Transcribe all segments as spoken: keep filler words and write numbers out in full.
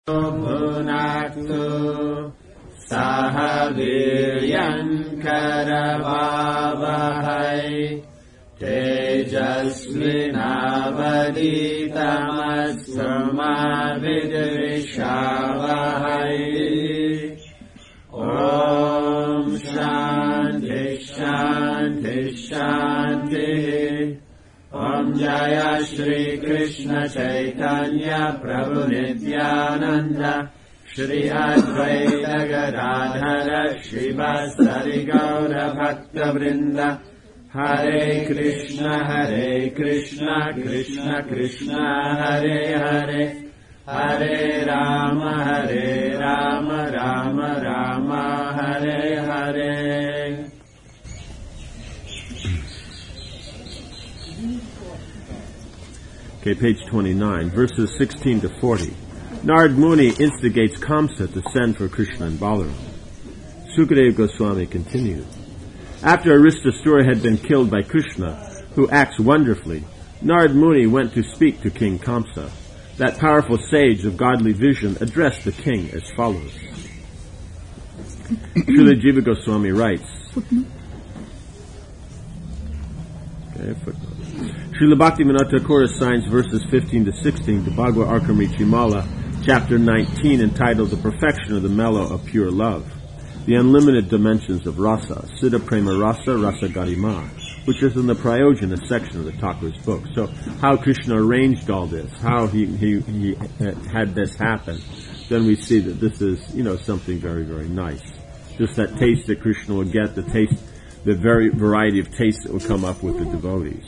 Bhunaktu Sahaviryan Karavavahai Tejasvinavaditamassamavidvishavahai. Om Shanti Shanti Shanti. Om Jaya Shri Krishna Chaitanya Prabhu Nityananda Shri Advaita Gadadhara Shivasari Gaura Bhakta Vrinda. Hare Krishna Hare Krishna Krishna Krishna Hare Hare Hare Rama Hare Rama Rama Rama Hare Hare. Okay, page twenty-nine, verses sixteen to forty. Narad Muni instigates Kamsa to send for Krishna and Balaram. Sukadeva Goswami continued. After Aristasura had been killed by Krishna, who acts wonderfully, Narad Muni went to speak to King Kamsa. That powerful sage of godly vision addressed the king as follows. Srila Jiva Goswami writes, okay, footnote. Srila Bhaktivinoda Thakur assigns verses fifteen to sixteen to Bhagavad Arkamrichi Mala, chapter nineteen, entitled The Perfection of the Mellow of Pure Love, the unlimited dimensions of rasa, Siddha Prema Rasa, Rasa Garima, which is in the Prayojana section of the Thakur's book. So, how Krishna arranged all this, how he, he, he had this happen, then we see that this is, you know, something very, very nice. Just that taste that Krishna would get, the taste, the very variety of tastes that would come up with the devotees.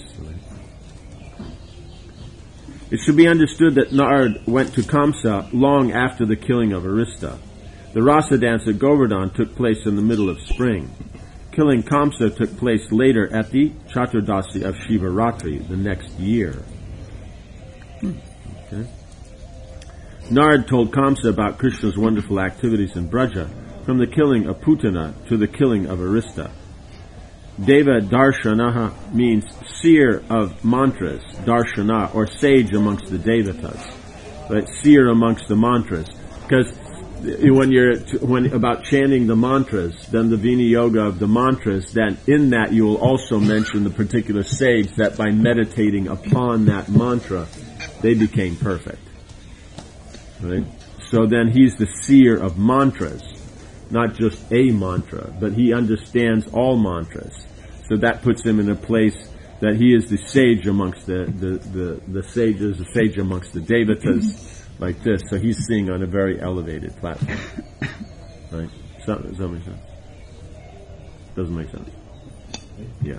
It should be understood that Narad went to Kamsa long after the killing of Arista. The Rasa dance at Govardhan took place in the middle of spring. Killing Kamsa took place later at the Chaturdasi of Shivaratri, the next year. Okay. Narad told Kamsa about Krishna's wonderful activities in Braja, from the killing of Putana to the killing of Arista. Deva Darshanaha means seer of mantras, Darshana, or sage amongst the Devatas, right? Seer amongst the mantras. Because when you're, when, about chanting the mantras, then the Vini Yoga of the mantras, then in that you will also mention the particular sage that by meditating upon that mantra, they became perfect. Right? So then he's the seer of mantras. Not just a mantra, but he understands all mantras. So that puts him in a place that he is the sage amongst the, the, the, the sages, the sage amongst the devatas, like this. So he's seeing on a very elevated platform. Right? Does that, does that make sense? Doesn't make sense. Yeah.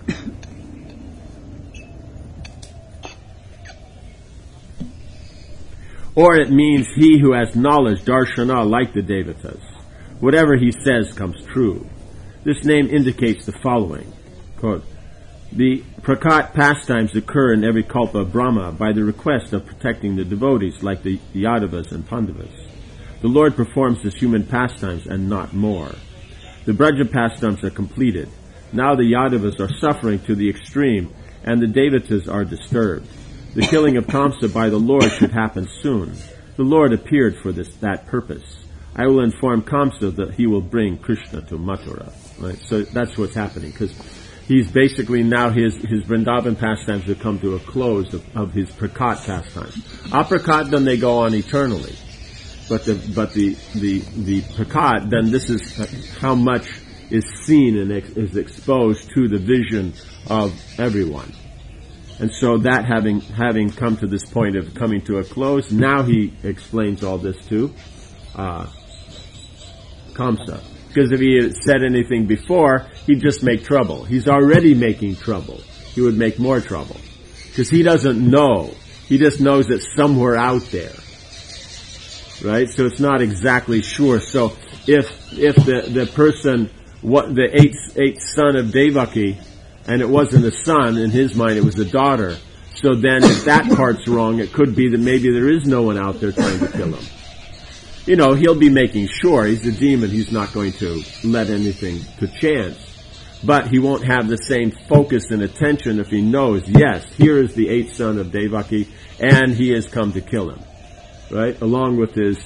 Or it means he who has knowledge, darshana, like the devatas. Whatever he says comes true. This name indicates the following. Quote, the prakat pastimes occur in every kalpa of Brahma by the request of protecting the devotees like the Yadavas and Pandavas. The Lord performs this human pastimes and not more. The Braja pastimes are completed. Now the Yadavas are suffering to the extreme and the Devatas are disturbed. The killing of Kamsa by the Lord should happen soon. The Lord appeared for this that purpose. I will inform Kamsa that he will bring Krishna to Mathura. Right? So that's what's happening, because he's basically now his, his Vrindavan pastimes have come to a close of, of his prakat pastimes. Aprakat, then they go on eternally. But the, but the, the, the prakat, then this is how much is seen and ex, is exposed to the vision of everyone. And so that having, having come to this point of coming to a close, now he explains all this to, uh, Kamsa. Because if he had said anything before, he'd just make trouble. He's already making trouble. He would make more trouble. Because he doesn't know. He just knows it's somewhere out there. Right? So it's not exactly sure. So if, if the, the person, what, the eighth, eighth son of Devaki, and it wasn't a son, in his mind it was a daughter. So then if that part's wrong, it could be that maybe there is no one out there trying to kill him. You know, he'll be making sure. He's a demon. He's not going to let anything to chance. But he won't have the same focus and attention if he knows, yes, here is the eighth son of Devaki, and he has come to kill him. Right? Along with his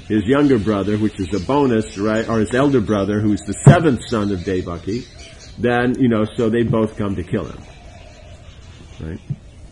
his younger brother, which is a bonus, right, or his elder brother, who's the seventh son of Devaki, then, you know, so they both come to kill him. Right?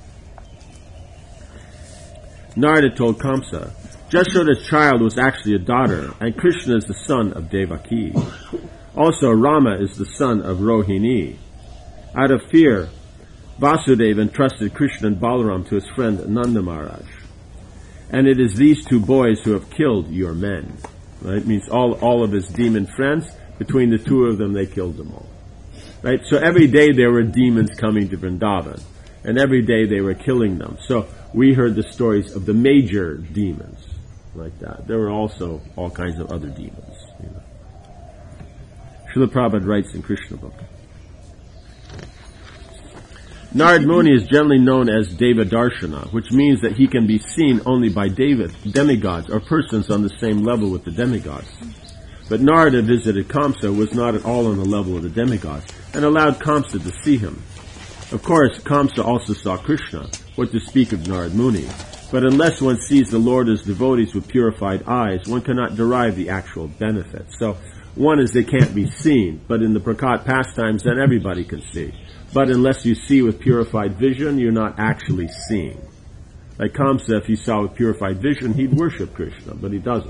Narada told Kamsa, Jashoda's child was actually a daughter, and Krishna is the son of Devaki. Also, Rama is the son of Rohini. Out of fear, Vasudeva entrusted Krishna and Balaram to his friend Nanda Maharaj. And it is these two boys who have killed your men. Right? It means all, all of his demon friends, between the two of them, they killed them all. Right? So every day there were demons coming to Vrindavan, and every day they were killing them. So we heard the stories of the major demons, like that. There were also all kinds of other demons. You know. Srila Prabhupada writes in Krishna book. Narad Muni is generally known as Deva Darshana, which means that he can be seen only by Deva, demigods, or persons on the same level with the demigods. But Narada visited Kamsa, was not at all on the level of the demigods, and allowed Kamsa to see him. Of course, Kamsa also saw Krishna, what to speak of Narad Muni. But unless one sees the Lord as devotees with purified eyes, one cannot derive the actual benefit. So, one is they can't be seen, but in the Prakat pastimes, then everybody can see. But unless you see with purified vision, you're not actually seeing. Like Kamsa, if he saw with purified vision, he'd worship Krishna, but he doesn't.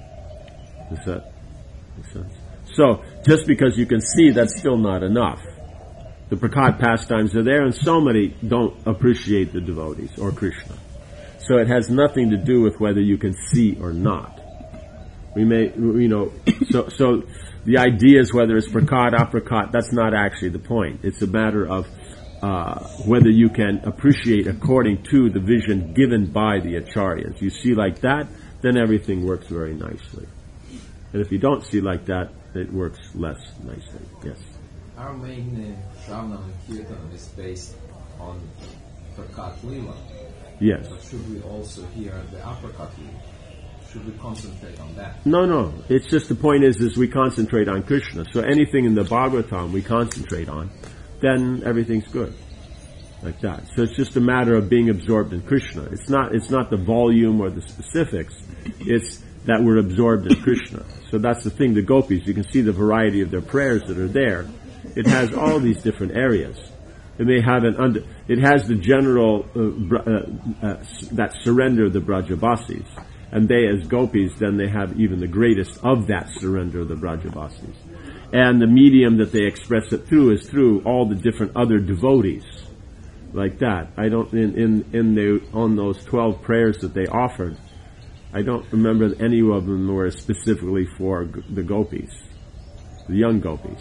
Does that make sense? So, just because you can see, that's still not enough. The Prakat pastimes are there, and so many don't appreciate the devotees, or Krishna. So it has nothing to do with whether you can see or not. We may, you know, so, so the idea is whether it's prakat, aprakat, that's not actually the point. It's a matter of, uh, whether you can appreciate according to the vision given by the acharyas. You see like that, then everything works very nicely. And if you don't see like that, it works less nicely. Yes? Our main uh, Shravanam and Kirtanam is based on prakat lila. Yes. But should we also hear the aprakat lila? Should we concentrate on that? No, no. It's just the point is, is we concentrate on Krishna. So anything in the Bhagavatam we concentrate on, then everything's good. Like that. So it's just a matter of being absorbed in Krishna. It's not, it's not the volume or the specifics. It's that we're absorbed in Krishna. So that's the thing, the gopis, you can see the variety of their prayers that are there. It has all these different areas. It may have an under, it has the general, uh, uh, uh, that surrender of the Brajavasis. And they, as gopis, then they have even the greatest of that surrender of the Brajavasis. And the medium that they express it through is through all the different other devotees. Like that. I don't, in, in, in the, on those twelve prayers that they offered, I don't remember any of them were specifically for g- the gopis. The young gopis.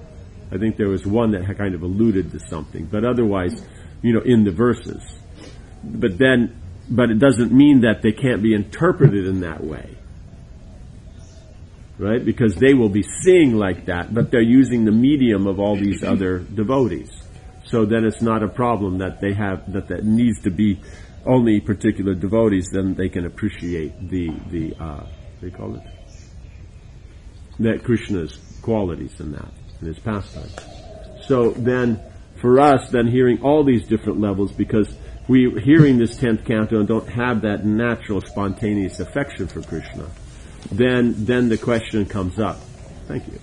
I think there was one that had kind of alluded to something. But otherwise, you know, in the verses. But then, But it doesn't mean that they can't be interpreted in that way. Right? Because they will be seeing like that, but they're using the medium of all these other devotees. So then it's not a problem that they have, that that needs to be only particular devotees, then they can appreciate the, the, uh, what do you call it? That Krishna's qualities in that, in his pastime. So then, for us, then hearing all these different levels, because we, hearing this tenth canto and don't have that natural spontaneous affection for Krishna, then, then the question comes up. Thank you.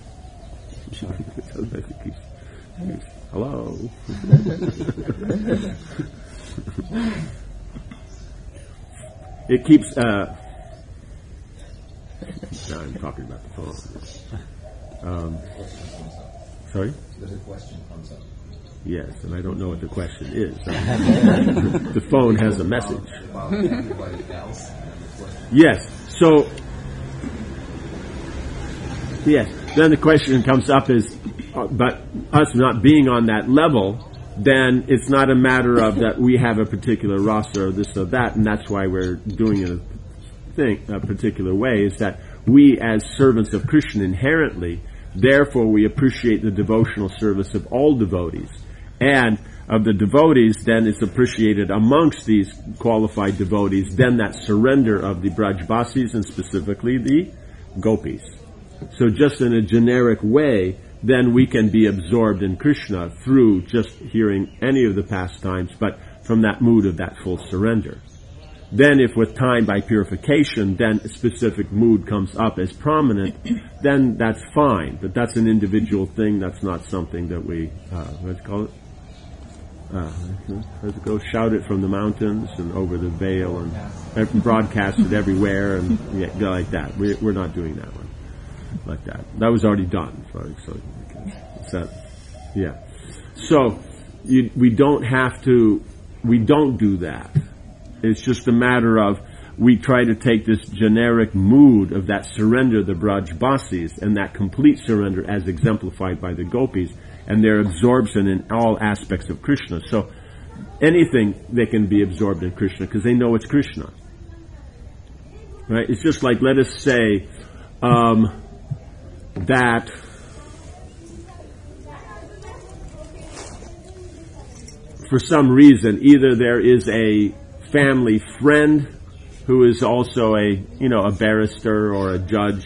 Hello. It keeps, uh, no, I'm talking about the phone. Um, sorry? The question comes up. Yes, and I don't know what the question is. The phone has a message. About everybody else. Yes, so, yes, then the question comes up is, uh, but us not being on that level, then it's not a matter of that we have a particular rasa or this or that, and that's why we're doing a thing, a particular way, is that we as servants of Krishna inherently, therefore we appreciate the devotional service of all devotees. And of the devotees, then it's appreciated amongst these qualified devotees, then that surrender of the Brajbasis and specifically the gopis. So just in a generic way, then we can be absorbed in Krishna through just hearing any of the pastimes, but from that mood of that full surrender. Then if with time by purification, then a specific mood comes up as prominent, then that's fine. But that's an individual thing. That's not something that we, uh, let's call it, uh, let's go shout it from the mountains and over the veil and broadcast it everywhere and yeah, go like that. We, we're not doing that one like that. That was already done. So, so, so yeah. So you, we don't have to, we don't do that. It's just a matter of we try to take this generic mood of that surrender, the Brajbasis, and that complete surrender as exemplified by the gopis, and their absorption in all aspects of Krishna. So anything they can be absorbed in Krishna because they know it's Krishna. Right? It's just like, let us say um, that for some reason either there is a family friend who is also a, you know, a barrister or a judge,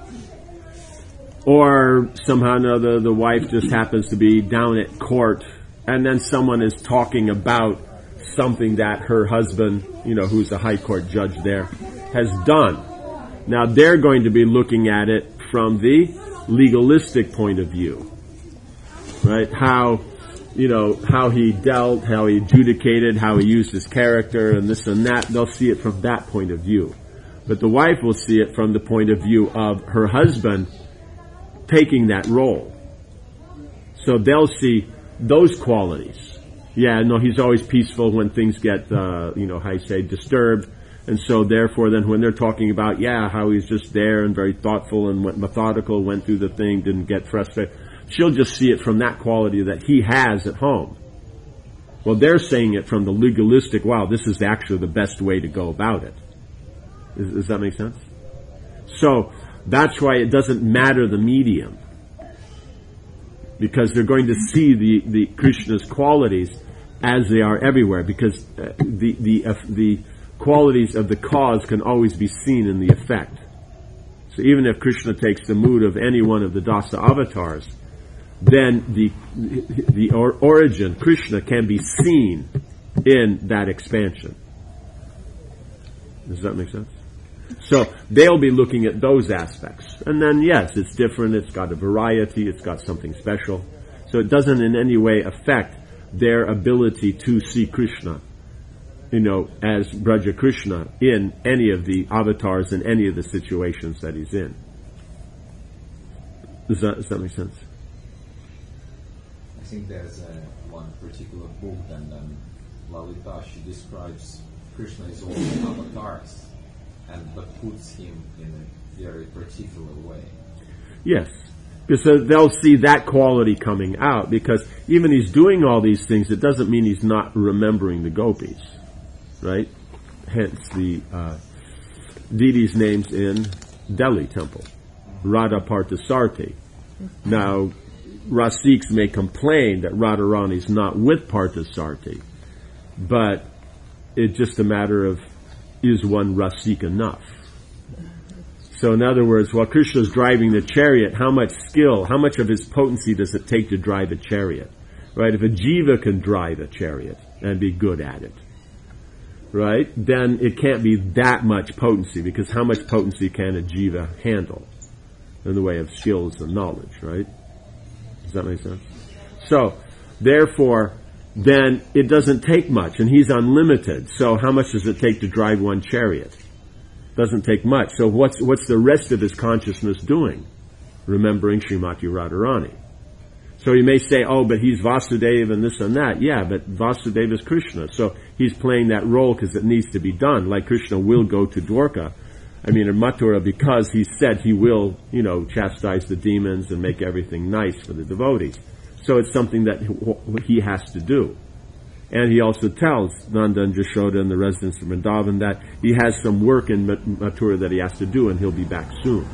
or somehow or another the wife just happens to be down at court, and then someone is talking about something that her husband, you know, who's a high court judge there, has done. Now they're going to be looking at it from the legalistic point of view, right? How, you know, how he dealt, how he adjudicated, how he used his character, and this and that. They'll see it from that point of view. But the wife will see it from the point of view of her husband taking that role. So they'll see those qualities. Yeah, no, he's always peaceful when things get, uh, you know, how you say, disturbed. And so therefore then when they're talking about, yeah, how he's just there and very thoughtful and went methodical, went through the thing, didn't get frustrated, she'll just see it from that quality that he has at home. Well, they're saying it from the legalistic, wow, this is actually the best way to go about it. Does, does that make sense? So, that's why it doesn't matter the medium. Because they're going to see the, the Krishna's qualities as they are everywhere. Because uh, the, the, uh, the qualities of the cause can always be seen in the effect. So even if Krishna takes the mood of any one of the Dasa avatars, then the the or, origin, Krishna, can be seen in that expansion. Does that make sense? So they'll be looking at those aspects. And then, yes, it's different, it's got a variety, it's got something special. So it doesn't in any way affect their ability to see Krishna, you know, as Braja Krishna in any of the avatars and any of the situations that he's in. Does that, does that make sense? I think there's uh, one particular book, and um, Lalita, she describes Krishna as all the avatars, and but puts him in a very particular way. Yes, because uh, they'll see that quality coming out, because even he's doing all these things, it doesn't mean he's not remembering the gopis, right? Hence the uh, deities' names in Delhi temple, Radha Parthasarthi. Now, Rasiks may complain that Radharani is not with Parthasarthi, but it's just a matter of, is one Rasik enough? So in other words, while Krishna is driving the chariot, how much skill, how much of his potency does it take to drive a chariot? Right? If a jiva can drive a chariot and be good at it, right, then it can't be that much potency, because how much potency can a jiva handle in the way of skills and knowledge, right? Does that make sense? So, therefore, then it doesn't take much, and he's unlimited. So how much does it take to drive one chariot? Doesn't take much. So what's what's the rest of his consciousness doing? Remembering Srimati Radharani. So you may say, oh, but he's Vasudeva and this and that. Yeah, but Vasudeva is Krishna. So he's playing that role because it needs to be done. Like Krishna will go to Dwarka, I mean, in Mathura, because he said he will, you know, chastise the demons and make everything nice for the devotees. So it's something that he has to do. And he also tells Nanda and Jashoda and the residents of Vrindavan that he has some work in Mathura that he has to do, and he'll be back soon.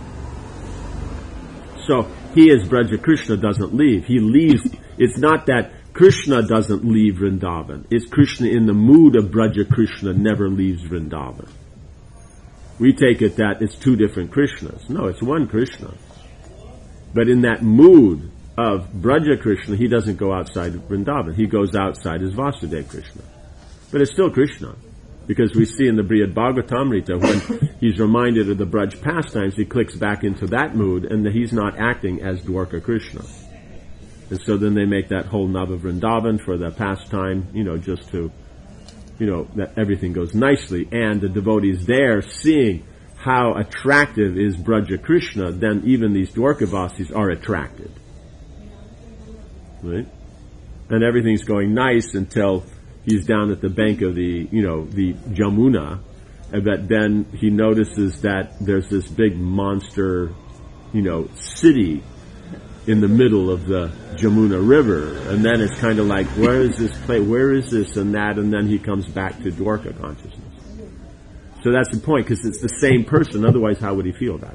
So he, as Braja Krishna, doesn't leave. He leaves. It's not that Krishna doesn't leave Vrindavan. It's Krishna in the mood of Braja Krishna never leaves Vrindavan. We take it that it's two different Krishnas. No, it's one Krishna. But in that mood of Braja Krishna, he doesn't go outside Vrindavan. He goes outside as Vasudeva Krishna. But it's still Krishna. Because we see in the Brihad Bhagavatamrita, when he's reminded of the Braj pastimes, he clicks back into that mood, and that he's not acting as Dwarka Krishna. And so then they make that whole Nava Vrindavan for the pastime, you know, just to, you know, that everything goes nicely. And the devotees there, seeing how attractive is Braja Krishna, then even these Dwarkavasis are attracted. Right? And everything's going nice until he's down at the bank of the, you know, the Jamuna, and that then he notices that there's this big monster, you know, city in the middle of the Jamuna River, and then it's kind of like, where is this place, where is this and that, and then he comes back to Dwarka consciousness. So that's the point, because it's the same person, otherwise how would he feel that?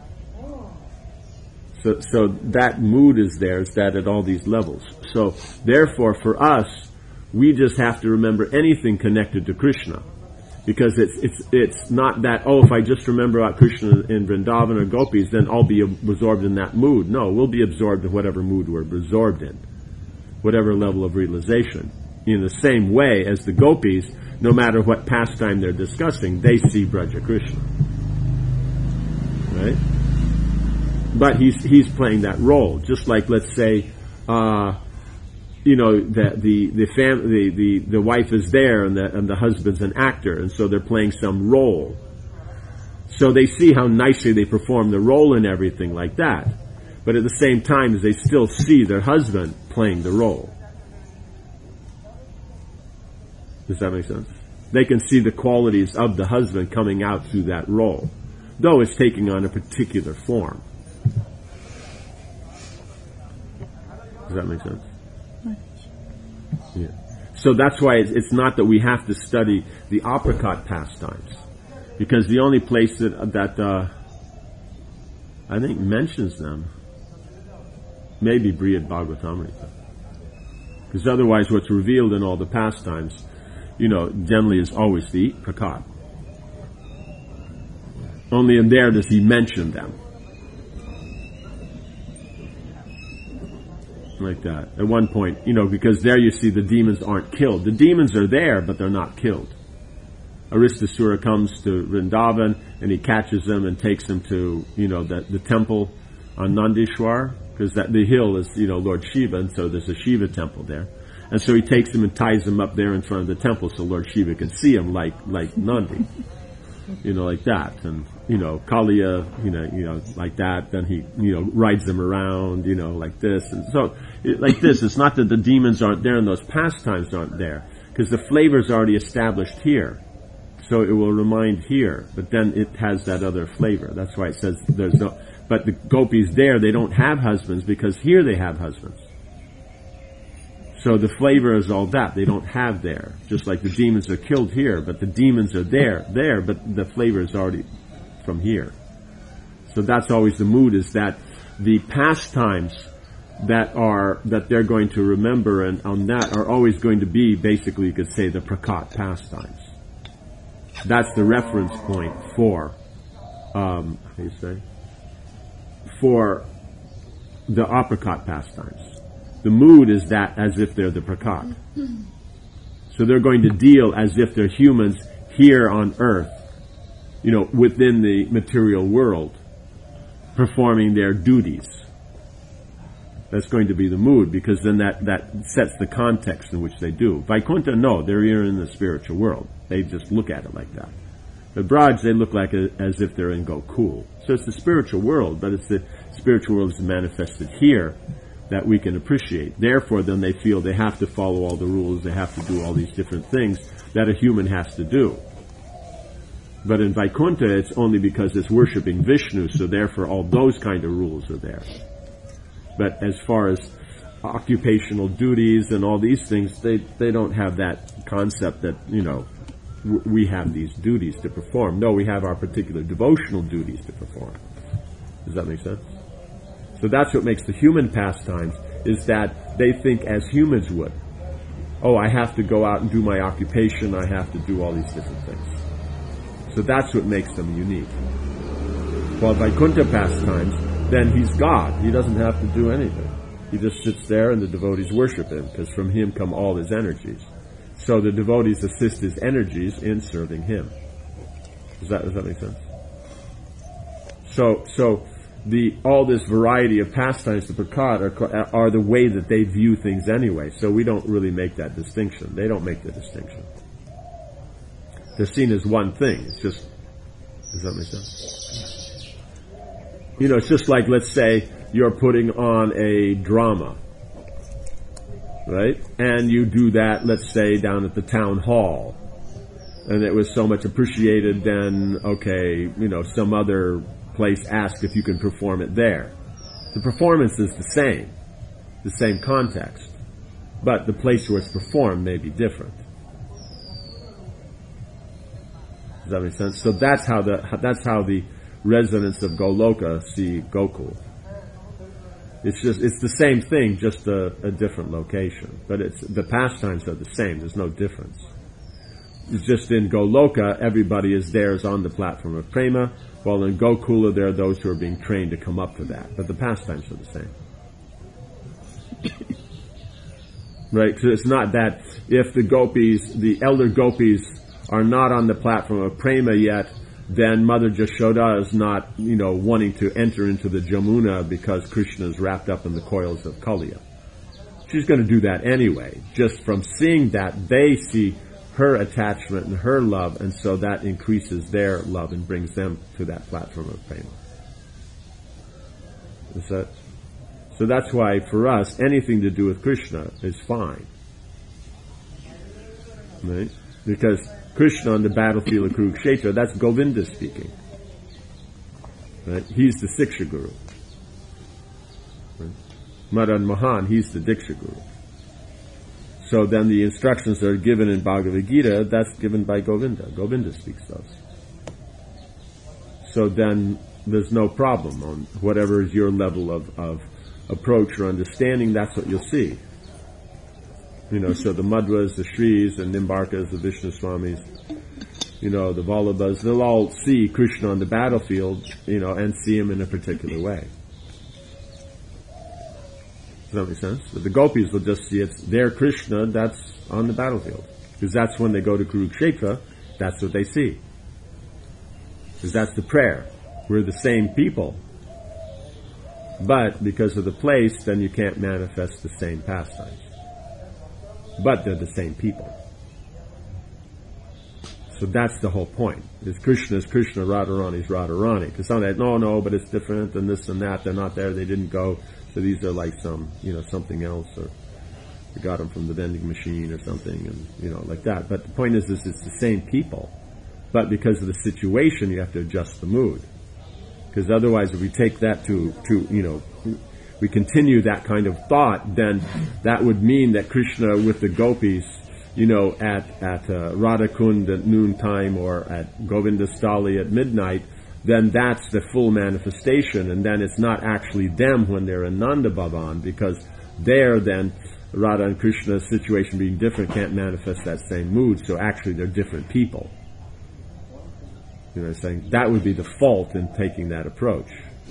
So, so that mood is there, is that at all these levels. So, therefore, for us, we just have to remember anything connected to Krishna. Because it's, it's, it's not that, oh, if I just remember about Krishna in Vrindavan or Gopis, then I'll be absorbed in that mood. No, we'll be absorbed in whatever mood we're absorbed in. Whatever level of realization. In the same way as the Gopis, no matter what pastime they're discussing, they see Braja Krishna. Right? But he's, he's playing that role. Just like, let's say, uh, you know, the the the, fam- the the the wife is there and the and the husband's an actor, and so they're playing some role. So they see how nicely they perform the role and everything like that. But at the same time, they still see their husband playing the role. Does that make sense? They can see the qualities of the husband coming out through that role, though it's taking on a particular form. Does that make sense? Yeah. So that's why it's, it's not that we have to study the apricot pastimes, because the only place that that uh, I think mentions them maybe Brihad Bhagavatamrita, because otherwise, what's revealed in all the pastimes, you know, generally is always the prakat. Only in there does he mention them. Like that. At one point, you know, because there you see the demons aren't killed. The demons are there, but they're not killed. Aristasura comes to Vrindavan, and he catches them and takes them to, you know, the, the temple on Nandishwar, because that the hill is, you know, Lord Shiva, and so there's a Shiva temple there. And so he takes them and ties them up there in front of the temple so Lord Shiva can see them like, like Nandi. You know, like that. And, you know, Kaliya, you know, you know, like that. Then he, you know, rides them around, you know, like this. And so, it, like this, it's not that the demons aren't there and those pastimes aren't there, because the flavor's already established here. So it will remind here, but then it has that other flavor. That's why it says there's no, but the gopis there, they don't have husbands, because here they have husbands. So the flavor is all that they don't have there. Just like the demons are killed here, but the demons are there, there, but the flavor is already from here. So that's always the mood, is that the pastimes that are, that they're going to remember and on that are always going to be, basically you could say, the prakat pastimes. That's the reference point for, um, how do you say? For the apricot pastimes. The mood is that as if they're the prakat. So they're going to deal as if they're humans here on earth, you know, within the material world, performing their duties. That's going to be the mood, because then that, that sets the context in which they do. Vaikuntha, no, they're here in the spiritual world. They just look at it like that. But Braj, they look like a, as if they're in Gokul. So it's the spiritual world, but it's the spiritual world is manifested here that we can appreciate. Therefore, then they feel they have to follow all the rules, they have to do all these different things that a human has to do. But in Vaikuntha, it's only because it's worshipping Vishnu, so therefore all those kind of rules are there. But as far as occupational duties and all these things, they, they don't have that concept that, you know, w- we have these duties to perform. No, we have our particular devotional duties to perform. Does that make sense? So that's what makes the human pastimes, is that they think as humans would. Oh, I have to go out and do my occupation, I have to do all these different things. So that's what makes them unique. While Vaikuntha pastimes, then he's God. He doesn't have to do anything. He just sits there and the devotees worship him, because from him come all his energies. So the devotees assist his energies in serving him. Does that, does that make sense? So, so the all this variety of pastimes, the prakat, are, are the way that they view things anyway. So we don't really make that distinction. They don't make the distinction. They're seen as one thing. It's just, does that make sense? You know, it's just like, let's say you're putting on a drama, right? And you do that, let's say, down at the town hall. And it was so much appreciated, then, okay, you know, some other place asks if you can perform it there. The performance is the same, the same context, but the place where it's performed may be different. Does that make sense? So that's how the that's how the residents of Goloka see Gokul. It's just it's the same thing, just a, a different location. But it's the pastimes are the same. There's no difference. It's just in Goloka, everybody is there is on the platform of prema, while in Gokula there are those who are being trained to come up to that. But the pastimes are the same. Right? Because it's not that if the gopis, the elder gopis, are not on the platform of prema yet, then Mother Jashoda is not, you know, wanting to enter into the Jamuna because Krishna is wrapped up in the coils of Kaliya. She's going to do that anyway. Just from seeing that, they see her attachment and her love, and so that increases their love and brings them to that platform of prema. Is that? So that's why for us, anything to do with Krishna is fine. Right? Because Krishna on the battlefield of Kurukshetra, that's Govinda speaking. Right? He's the Siksha Guru. Right? Madan Mahan, he's the Diksha Guru. So then the instructions that are given in Bhagavad Gita, that's given by Govinda. Govinda speaks those. So then there's no problem on whatever is your level of, of approach or understanding, that's what you'll see. You know, so the Madhvas, the Shris, the Nimbarkas, the Vishnu Swamis, you know, the Vallabhas, they'll all see Krishna on the battlefield, you know, and see him in a particular way. Does that make sense? But the gopis will just see it's their Krishna that's on the battlefield. Because that's when they go to Kurukshetra, that's what they see. Because that's the prayer. We're the same people. But because of the place, then you can't manifest the same pastimes. But they're the same people. So that's the whole point. Is Krishna is Krishna, Radharani is Radharani. Because some say, no, no, but it's different, and this and that, they're not there, they didn't go, so these are like some, you know, something else, or we got them from the vending machine or something, and, you know, like that. But the point is, is it's the same people. But because of the situation, you have to adjust the mood. Because otherwise, if we take that to, to, you know, we continue that kind of thought, then that would mean that Krishna with the gopis, you know, at, at uh, Radhakund at noontime or at Govindastali at midnight, then that's the full manifestation, and then it's not actually them when they're in Nanda Bhavan, because there then, Radha and Krishna's situation being different can't manifest that same mood, so actually they're different people. You know what I'm saying? That would be the fault in taking that approach.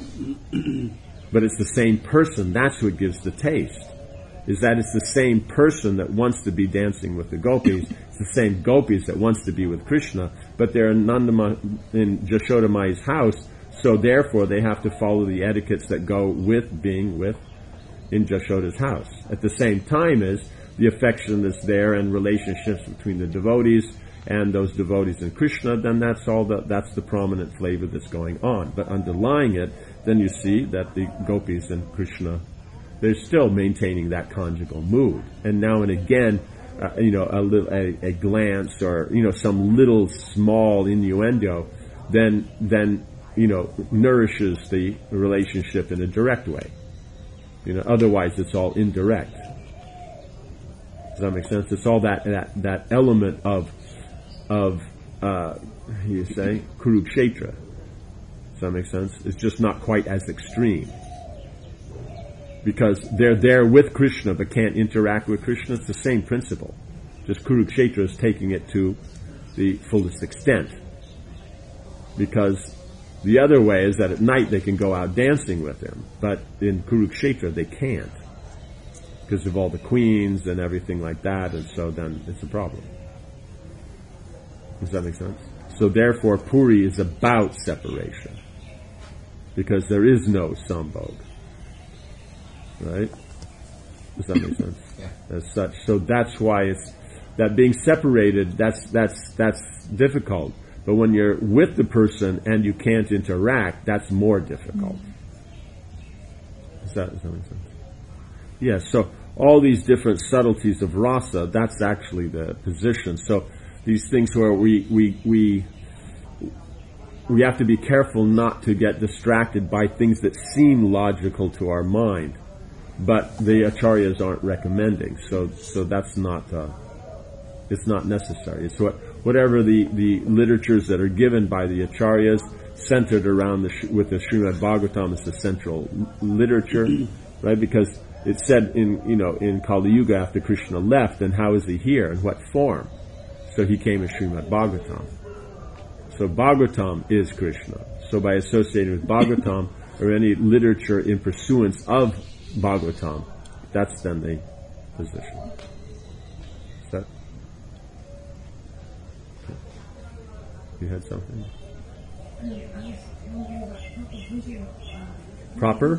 But it's the same person, that's what gives the taste. Is that it's the same person that wants to be dancing with the gopis, it's the same gopis that wants to be with Krishna, but they're in Nanda, in Jashoda Mai's house, so therefore they have to follow the etiquettes that go with being with in Jashoda's house. At the same time as the affection that's there and relationships between the devotees and those devotees and Krishna, then that's all the, that's the prominent flavor that's going on. But underlying it, then you see that the gopis and Krishna, they're still maintaining that conjugal mood. And now and again, uh, you know, a, little, a, a glance or, you know, some little small innuendo, then, then, you know, nourishes the relationship in a direct way. You know, otherwise it's all indirect. Does that make sense? It's all that, that, that element of, of, uh, you say, Kurukshetra. Does that make sense? It's just not quite as extreme. Because they're there with Krishna but can't interact with Krishna. It's the same principle. Just Kurukshetra is taking it to the fullest extent. Because the other way is that at night they can go out dancing with him, but in Kurukshetra they can't. because of all the queens and everything like that, and so then it's a problem. Does that make sense? So therefore, Puri is about separation, because there is no Sambhog. Right? Does that make sense? Yeah. As such. So that's why it's, that being separated, that's, that's, that's difficult. But when you're with the person and you can't interact, that's more difficult. Mm-hmm. Does that, does that make sense? Yes, yeah, so all these different subtleties of rasa, that's actually the position. So these things where we, we, we, we have to be careful not to get distracted by things that seem logical to our mind, but the acharyas aren't recommending. So, so that's not, uh, it's not necessary. It's what, whatever the, the literatures that are given by the acharyas, centered around the, with the Srimad Bhagavatam as the central literature, right? Because it said in, you know, in Kali Yuga after Krishna left, then how is he here? In what form? So he came as Srimad Bhagavatam. So Bhagavatam is Krishna. So by associating with Bhagavatam, or any literature in pursuance of Bhagavatam, that's then the position. Is that? You had something? Proper?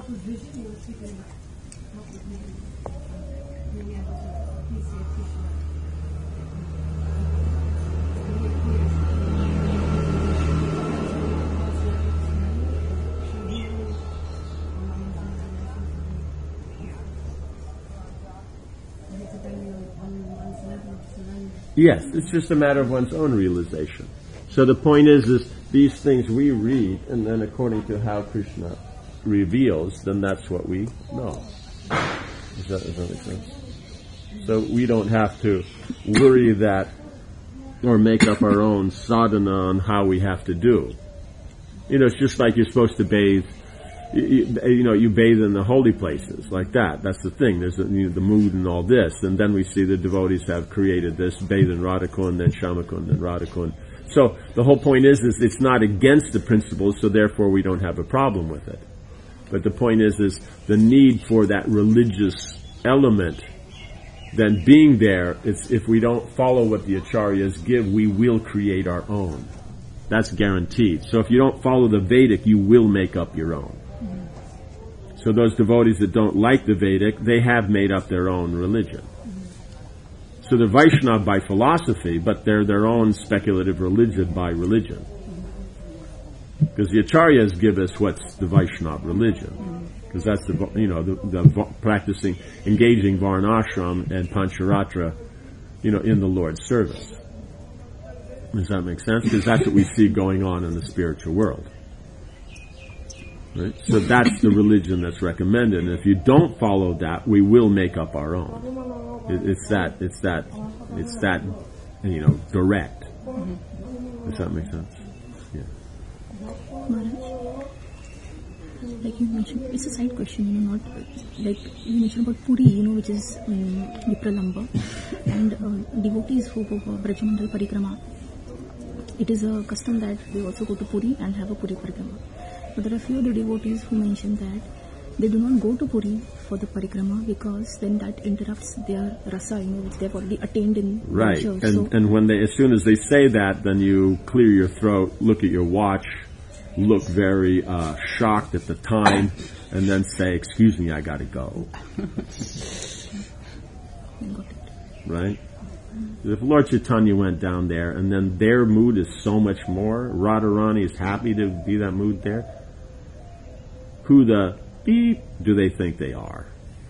Yes, it's just a matter of one's own realization. So the point is, is these things we read, and then according to how Krishna reveals, then that's what we know. Does that, does that make sense? So we don't have to worry that, or make up our own sadhana on how we have to do. You know, it's just like you're supposed to bathe. You, you know, you bathe in the holy places, like that. That's the thing. There's the, you know, the mood and all this. And then we see the devotees have created this, bathe in Radhakund, then Shamakund, then Radhakund. So the whole point is, is it's not against the principles, so therefore we don't have a problem with it. But the point is, is the need for that religious element, then being there, it's, if we don't follow what the acharyas give, we will create our own. That's guaranteed. So if you don't follow the Vedic, you will make up your own. Mm-hmm. So those devotees that don't like the Vedic, they have made up their own religion. Mm-hmm. So they're Vaishnava by philosophy, but they're their own speculative religion by religion. Because the acharyas give us what's the Vaishnava religion. Because that's the, you know, the, the practicing, engaging Varnashram and Pancharatra, you know, in the Lord's service. Does that make sense? Because that's what we see going on in the spiritual world. Right? So that's the religion that's recommended. And if you don't follow that, we will make up our own. It, it's that, it's that, it's that, you know, direct. Does that make sense? Yeah. Maharaj, like you mentioned, it's a side question, you know, not like you mentioned about Puri, you know, which is um, Vipralamba, and uh, devotees who go for Brajamandal Parikrama. It is a custom that they also go to Puri and have a Puri Parikrama. But there are few of the devotees who mention that they do not go to Puri for the Parikrama because then that interrupts their rasa, you know, which they have already attained in right. nature. And, so, and when they, as soon as they say that, then you clear your throat, look at your watch, look very uh, shocked at the time, and then say, "Excuse me, I got to go." Right? If Lord Chaitanya went down there, and then their mood is so much more, Radharani is happy to be that mood there, who the beep do they think they are?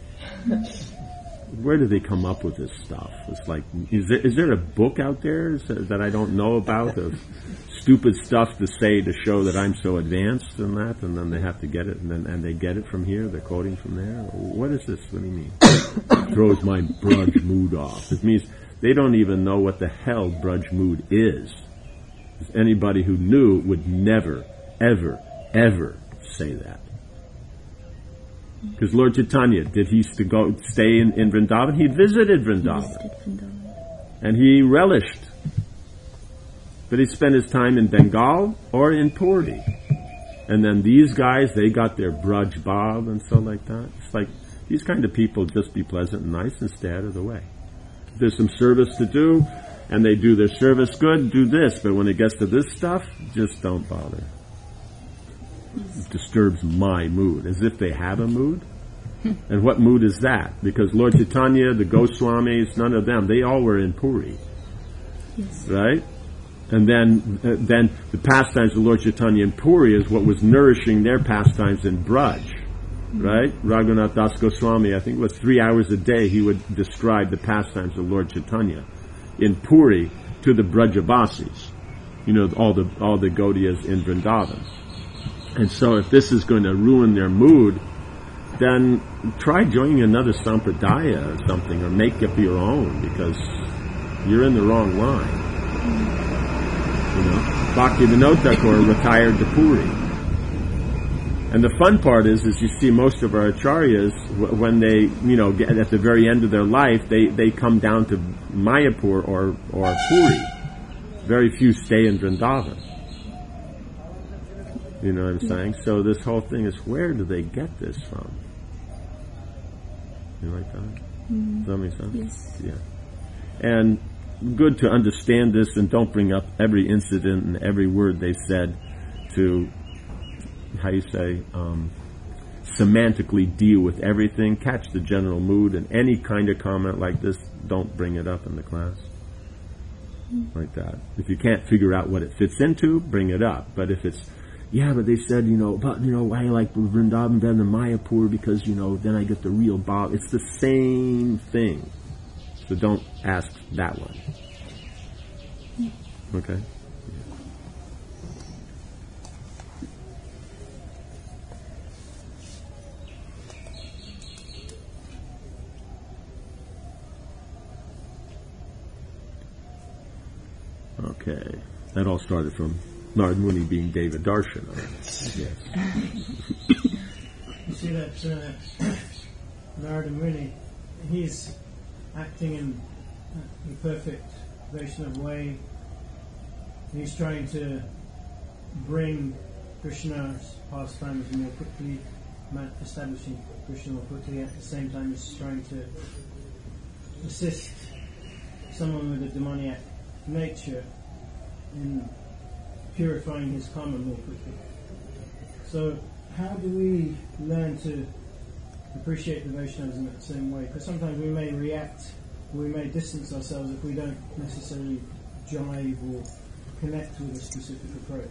Where do they come up with this stuff? It's like, is there, is there a book out there that I don't know about of stupid stuff to say to show that I'm so advanced in that, and then they have to get it, and then and they get it from here, they're quoting from there? What is this? What do you mean? It throws my Braj mood off. It means they don't even know what the hell Braj mood is. Anybody who knew would never, ever, ever say that. Because Lord Chaitanya, did he to go stay in, in Vrindavan? He visited Vrindavan. He visited Vrindavan. And he relished. But he spent his time in Bengal or in Puri. And then these guys, they got their Braj Bhav and so like that. It's like, These kind of people, just be pleasant and nice and stay out of the way. If there's some service to do, and they do their service good, do this. But when it gets to this stuff, just don't bother. It disturbs my mood, as if they have a mood. And what mood is that? Because Lord Chaitanya, the Goswamis, none of them, they all were in Puri. Yes. Right? And then uh, then the pastimes of Lord Chaitanya in Puri is what was nourishing their pastimes in Braj. Right? Raghunath Das Goswami, I think it was three hours a day, he would describe the pastimes of Lord Chaitanya in Puri to the Brajavasis. You know, all the all the Gaudiyas in Vrindavan. And so if this is going to ruin their mood, then try joining another sampradaya or something, or make up your own, because you're in the wrong line. You know, Bhakti Vinod Thakur retired to Puri. And the fun part is, is you see most of our acharyas, when they, you know, get at the very end of their life, they, they come down to Mayapur or, or Puri. Very few stay in Vrindavan. You know what I'm saying? So this whole thing is, where do they get this from? You like that? Mm-hmm. Does that make sense? Yes. Yeah. And good to understand this, and don't bring up every incident and every word they said to, how you say, um, semantically deal with everything. Catch the general mood, and any kind of comment like this, don't bring it up in the class. Mm-hmm. Like that. If you can't figure out what it fits into, bring it up. But if it's, yeah, but they said, you know, but, you know, I like Vrindavan better than Mayapur because, you know, then I get the real Bob. It's the same thing. So don't ask that one. Okay? Okay. That all started from Narad Muni being Deva Darshana. Yes. You see that uh, Narada Muni, he's acting in the perfect Vaishnava way. He's trying to bring Krishna's pastimes more quickly, establishing Krishna more quickly. At the same time, he's trying to assist someone with a demoniac nature in purifying his karma more quickly. So how do we learn to appreciate the Vaishnavas in that same way? Because sometimes we may react, we may distance ourselves if we don't necessarily jive or connect with a specific approach.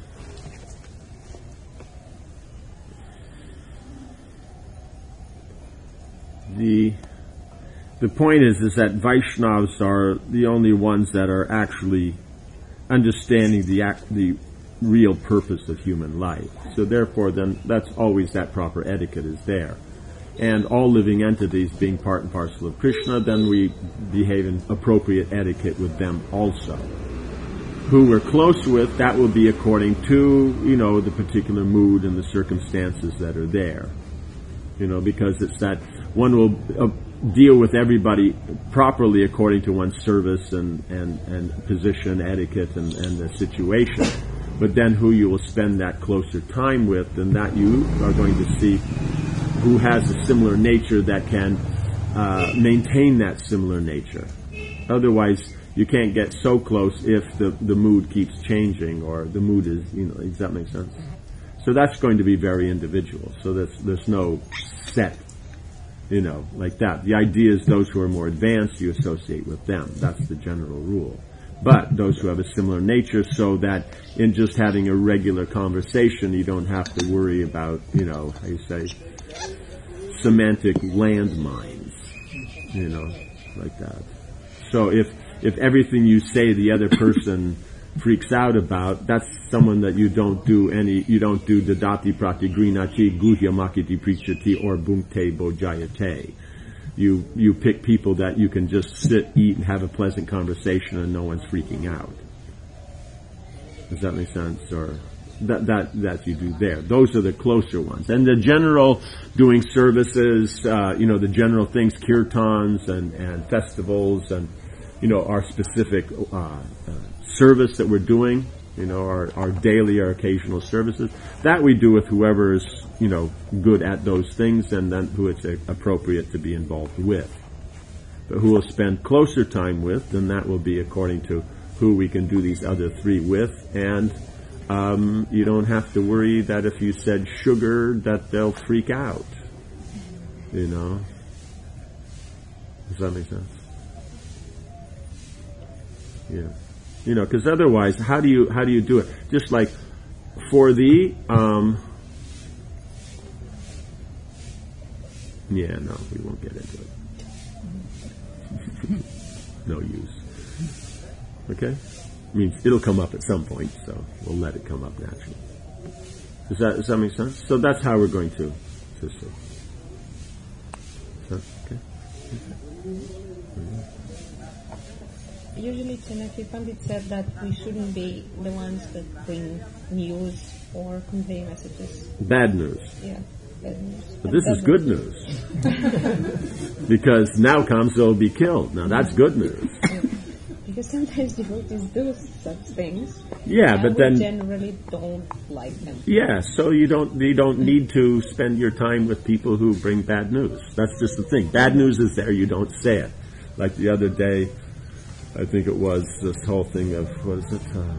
The the point is is that Vaishnavas are the only ones that are actually understanding the act, the real purpose of human life. So therefore, then that's always that proper etiquette is there. And all living entities being part and parcel of Krishna, then we behave in appropriate etiquette with them also. Who we're close with, that will be according to, you know, the particular mood and the circumstances that are there. You know, because it's that one will uh, deal with everybody properly according to one's service and, and, and position, etiquette, and, and the situation. But then who you will spend that closer time with, then that you are going to see who has a similar nature that can uh, maintain that similar nature. Otherwise, you can't get so close if the, the mood keeps changing, or the mood is, you know, does that make sense? So that's going to be very individual. So there's, there's no set, you know, like that. The idea is those who are more advanced, you associate with them. That's the general rule. But those who have a similar nature, so that in just having a regular conversation, you don't have to worry about, you know, how you say, semantic landmines, you know, like that. So if if everything you say the other person freaks out about, that's someone that you don't do any, you don't do dadati pratigrinachi guhya makiti prichati or bhungte bojayate. You you pick people that you can just sit, eat, and have a pleasant conversation, and no one's freaking out. Does that make sense? Or that that that you do there. Those are the closer ones. And the general doing services, uh, you know, the general things, kirtans and and festivals, and you know, our specific uh, uh, service that we're doing. You know, our, our daily or occasional services. That we do with whoever is, you know, good at those things and then who it's appropriate to be involved with. But who we'll spend closer time with, then that will be according to who we can do these other three with. And um, you don't have to worry that if you said sugar that they'll freak out. You know? Does that make sense? Yeah. You know, because otherwise, how do you how do you do it? Just like for the um, yeah, no, we won't get into it. No use. Okay, I mean it'll come up at some point, so we'll let it come up naturally. Does that does that make sense? So that's how we're going to to see. So, okay. Usually Chinaki Pandit said that we shouldn't be the ones that bring news or convey messages. Bad news. Yeah, bad news. But this is good news. Because now Kamsa will be killed. Now that's good news. Because sometimes devotees do such things. Yeah, and but we then generally don't like them. yeah, so you don't you don't need to spend your time with people who bring bad news. That's just the thing. Bad news is there, you don't say it. Like the other day, I think it was this whole thing of, what is it? Uh,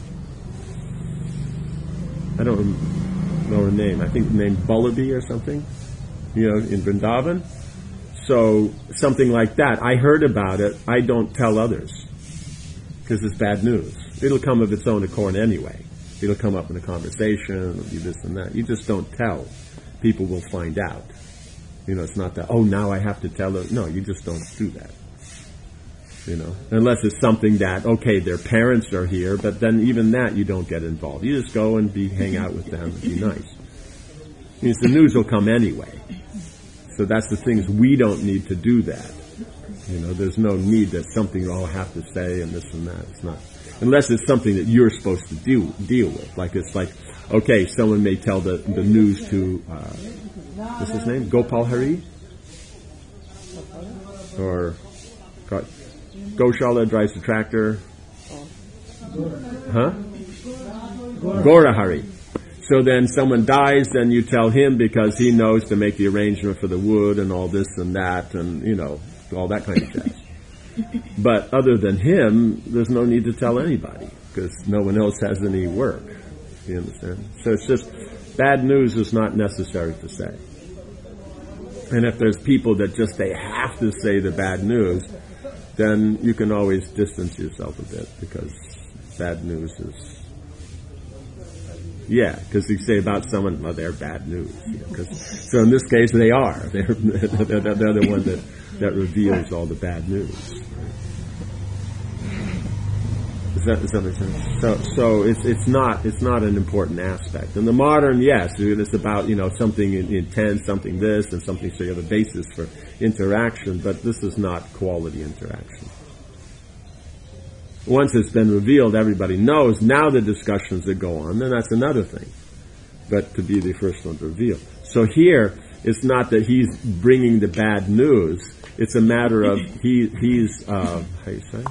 I don't know her name. I think named Bullaby or something, you know, in Vrindavan. So something like that. I heard about it. I don't tell others because it's bad news. It'll come of its own accord anyway. It'll come up in a conversation. It'll be this and that. You just don't tell. People will find out. You know, it's not that, oh, now I have to tell them. No, you just don't do that. You know, unless it's something that, okay, their parents are here, but then even that you don't get involved. You just go and be hang out with them and be nice. Because the news will come anyway. So that's the thing, is we don't need to do that. You know, there's no need that something you all have to say and this and that. It's not. Unless it's something that you're supposed to deal deal with. Like it's like, okay, someone may tell the, the news to, uh, what's his name? Gopal Hari? Or, Goshala drives the tractor. Huh? Gaurahari. So then someone dies, then you tell him because he knows to make the arrangement for the wood and all this and that and, you know, all that kind of jazz. But other than him, there's no need to tell anybody because no one else has any work. You understand? So it's just, bad news is not necessary to say. And if there's people that just, they have to say the bad news, then you can always distance yourself a bit because bad news is, yeah, because you say about someone, well, they're bad news. You know, 'cause, so in this case, they are. They're, they're, they're the one that, that reveals all the bad news. Right? Does that, does that make sense? So, so it's it's not it's not an important aspect. In the modern, yes, it's about, you know, something intense, something this, and something so you have a basis for interaction. But this is not quality interaction. Once it's been revealed, everybody knows. Now the discussions that go on, then that's another thing. But to be the first one to reveal. So here, it's not that he's bringing the bad news. It's a matter of he he's uh, how you say?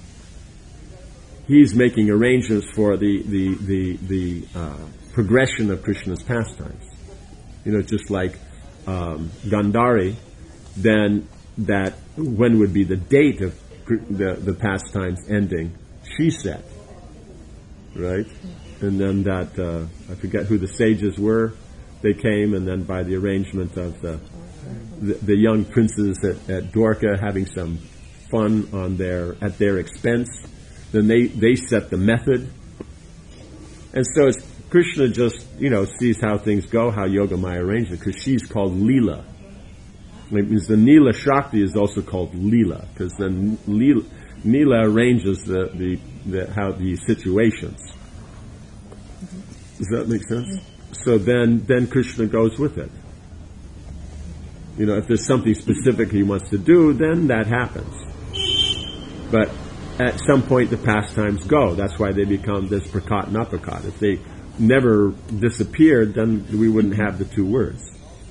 He's making arrangements for the the the the uh, progression of Krishna's pastimes. You know, just like um, Gandhari. Then that when would be the date of the the pastimes ending? She said, right? And then that uh, I forget who the sages were. They came, and then by the arrangement of the the, the young princes at, at Dwarka having some fun on their at their expense. Then they, they set the method. And so it's Krishna just, you know, sees how things go, how Yogamaya arranged it, because she's called Leela. It means the Neela Shakti is also called Leela, because then Leela, Neela arranges the, the, the, how the situations. Does that make sense? So then, then Krishna goes with it. You know, if there's something specific he wants to do, then that happens. But at some point the pastimes go. That's why they become this prakat and aprakat. If they never disappeared, then we wouldn't have the two words.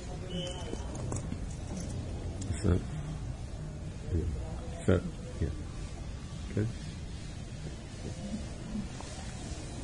So, yeah. So, yeah. Okay.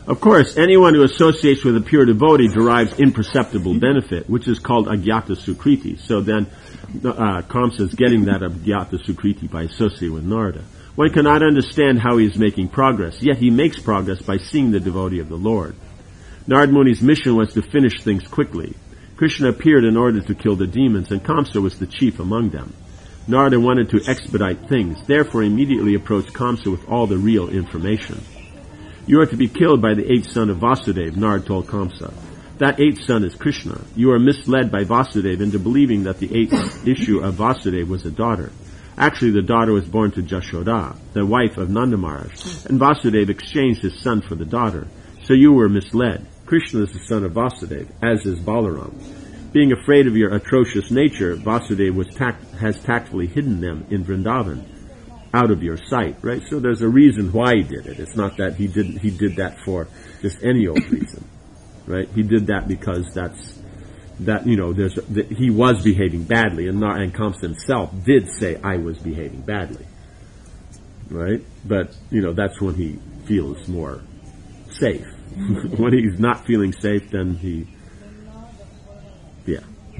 Of course, anyone who associates with a pure devotee derives imperceptible benefit, which is called agyata sukriti. So then, uh, Kamsa is getting that agyata sukriti by associating with Narada. One cannot understand how he is making progress, yet he makes progress by seeing the devotee of the Lord. Narad Muni's mission was to finish things quickly. Krishna appeared in order to kill the demons, and Kamsa was the chief among them. Narada wanted to expedite things, therefore immediately approached Kamsa with all the real information. You are to be killed by the eighth son of Vasudeva, Narad told Kamsa. That eighth son is Krishna. You are misled by Vasudeva into believing that the eighth issue of Vasudeva was a daughter. Actually, the daughter was born to Jashoda, the wife of Nanda Maharaj, and Vasudeva exchanged his son for the daughter. So you were misled. Krishna is the son of Vasudeva, as is Balaram. Being afraid of your atrocious nature, Vasudeva was tact- has tactfully hidden them in Vrindavan, out of your sight, right? So there's a reason why he did it. It's not that he did he did that for just any old reason, right? He did that because that's that you know there's that he was behaving badly, and and Kamsa himself did say I was behaving badly, right? But you know that's when he feels more safe. When he's not feeling safe, then he, yeah.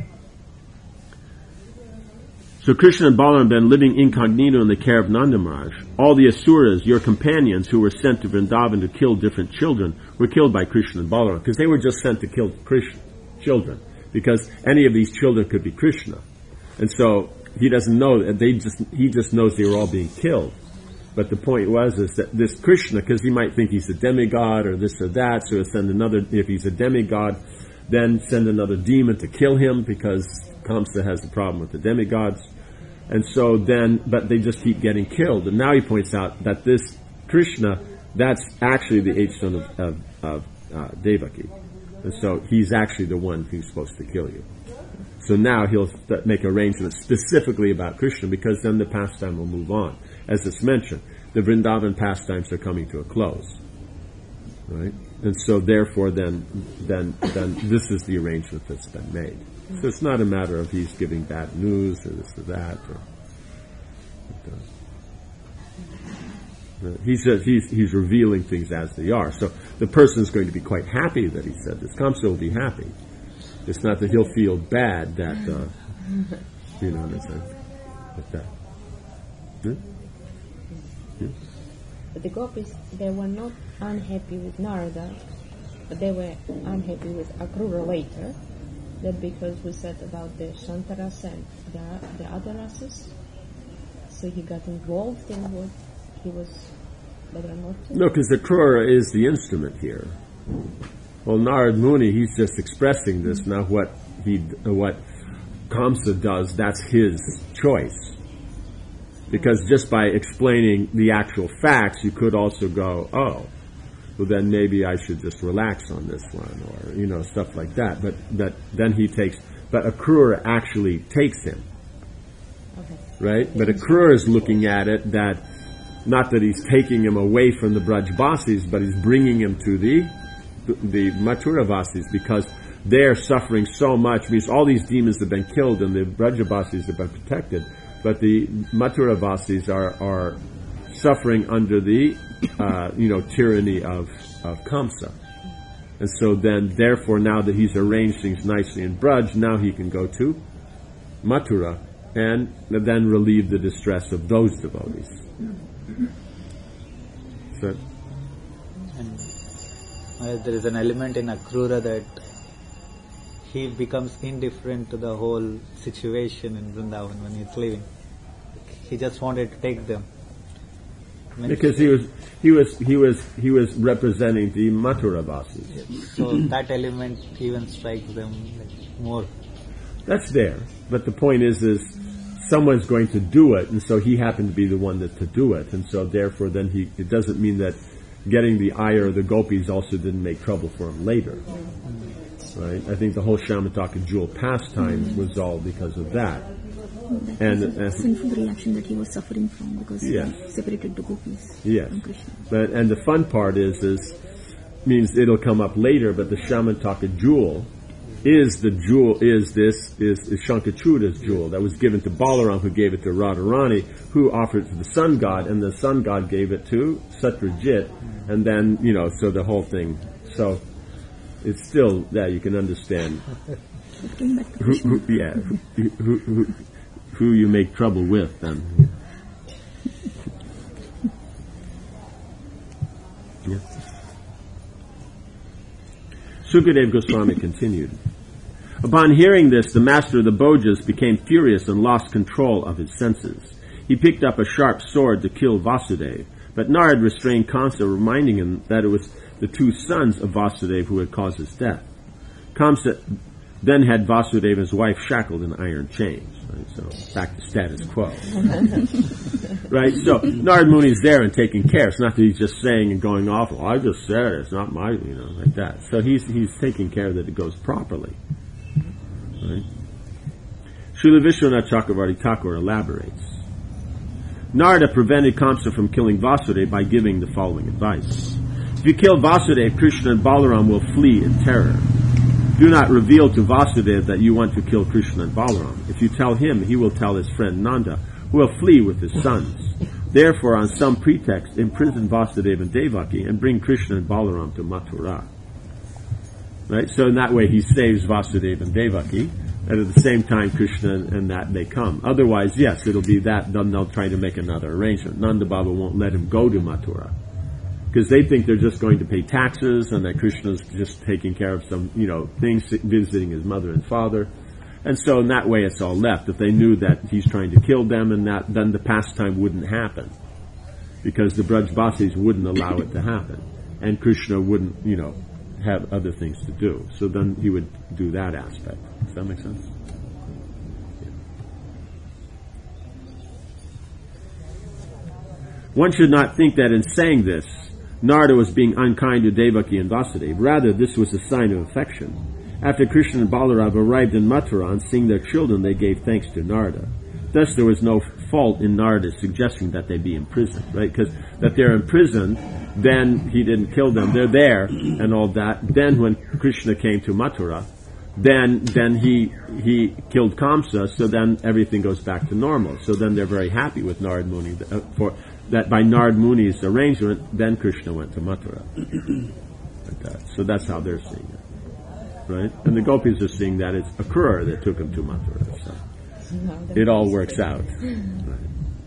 So Krishna and Balaram have been living incognito in the care of Nanda Maharaj. All the Asuras, your companions who were sent to Vrindavan to kill different children, were killed by Krishna and Balaram, because they were just sent to kill Krishna, children, because any of these children could be Krishna. And so he doesn't know that they just, he just knows they were all being killed. But the point was is that this Krishna, because he might think he's a demigod or this or that, so he'll send another, if he's a demigod, then send another demon to kill him, because Kamsa has a problem with the demigods. And so then, but they just keep getting killed. And now he points out that this Krishna, that's actually the eighth son of, of, of uh, Devaki. And so he's actually the one who's supposed to kill you. So now he'll st- make arrangements specifically about Krishna, because then the pastime will move on. As it's mentioned, the Vrindavan pastimes are coming to a close. Right? And so therefore then, then, then this is the arrangement that's been made. So it's not a matter of he's giving bad news or this or that. Or, uh, he's, just, he's, he's revealing things as they are. So the person's going to be quite happy that he said this. Kamsa will be happy. It's not that he'll feel bad that, uh, you know, in a sense, like that. Hmm? Yeah. But the gopis, they were not unhappy with Narada, but they were unhappy with Akrura later. That because we said about the Shantarasa and the, the other races, so he got involved in what he was better not to. No, because the Akrura is the instrument here. Well, Narad Muni, he's just expressing this. Now, what he, what Kamsa does, that's his choice. Because just by explaining the actual facts, you could also go, oh, well then maybe I should just relax on this one, or, you know, stuff like that. But that then he takes, but Akrura actually takes him. Okay. Right? But Akrura is looking at it that, not that he's taking him away from the Brajbasis, but he's bringing him to the, the Mathuravasis, because they're suffering so much, because all these demons have been killed and the Brajbasis have been protected. But the Mathuravasis are, are suffering under the, uh, you know, tyranny of, of Kamsa. And so then, therefore, now that he's arranged things nicely in Braj, now he can go to Mathura and then relieve the distress of those devotees. So, and uh, there is an element in Akrura that he becomes indifferent to the whole situation in Vrindavan when he's leaving. He just wanted to take them. Because he was he was he was he was representing the Mathuravasis. So that element even strikes them like more. That's there, but the point is, is someone's going to do it, and so he happened to be the one that to do it, and so therefore, then he. It doesn't mean that getting the ire of the gopis also didn't make trouble for him later. Right? I think the whole Shamataka jewel pastime was all because of that. That and was a uh, sinful reaction that he was suffering from, because yes. he separated the gopis yes. from Krishna. But and the fun part is is means it'll come up later, but the Shamataka jewel is the jewel, is this, is, is Shankachuda's jewel that was given to Balaram, who gave it to Radharani, who offered it to the sun god, and the sun god gave it to Satyajit, and then, you know, so the whole thing. So, it's still that you can understand who, who, yeah, who, who, who, who you make trouble with, then. Yeah. Sukadev Goswami continued. Upon hearing this, the master of the Bhojas became furious and lost control of his senses. He picked up a sharp sword to kill Vasudeva, but Narad restrained Kamsa, reminding him that it was the two sons of Vasudeva who had caused his death. Kamsa then had Vasudeva and his wife shackled in iron chains. Right? So, back to status quo. Right? So, Narad Muni is there and taking care. It's not that he's just saying and going off, well, I just said it, it's not my, you know, like that. So he's he's taking care that it goes properly. Right? Srila Vishwanath Chakravarti Thakur elaborates. Narada prevented Kamsa from killing Vasudeva by giving the following advice. If you kill Vasudeva, Krishna and Balaram will flee in terror. Do not reveal to Vasudeva that you want to kill Krishna and Balaram. If you tell him, he will tell his friend Nanda, who will flee with his sons. Therefore, on some pretext, imprison Vasudeva and Devaki and bring Krishna and Balaram to Mathura. Right? So in that way, he saves Vasudeva and Devaki, and at the same time, Krishna and, and that they come. Otherwise, yes, it'll be that, then they'll try to make another arrangement. Nanda Baba won't let him go to Mathura, because they think they're just going to pay taxes, and that Krishna's just taking care of some, you know, things, visiting his mother and father. And so in that way, it's all left. If they knew that he's trying to kill them, and that, then the pastime wouldn't happen, because the Brajbasis wouldn't allow it to happen, and Krishna wouldn't, you know, have other things to do. So then he would do that aspect. Does that make sense? Yeah. One should not think that in saying this, Narada was being unkind to Devaki and Vasudeva. Rather, this was a sign of affection. After Krishna and Balaram arrived in Mathura, on seeing their children, they gave thanks to Narada. Thus, there was no fault in Narada suggesting that they be imprisoned, right? Because that they're imprisoned, then he didn't kill them. They're there and all that. Then, when Krishna came to Mathura, then then he he killed Kamsa. So then everything goes back to normal. So then they're very happy with Narad Muni uh, for that by Narad Muni's arrangement. Then Krishna went to Mathura. Like that. So that's how they're seeing it, right? And the gopis are seeing that it's Akrura that took him to Mathura. So it all works out. Right?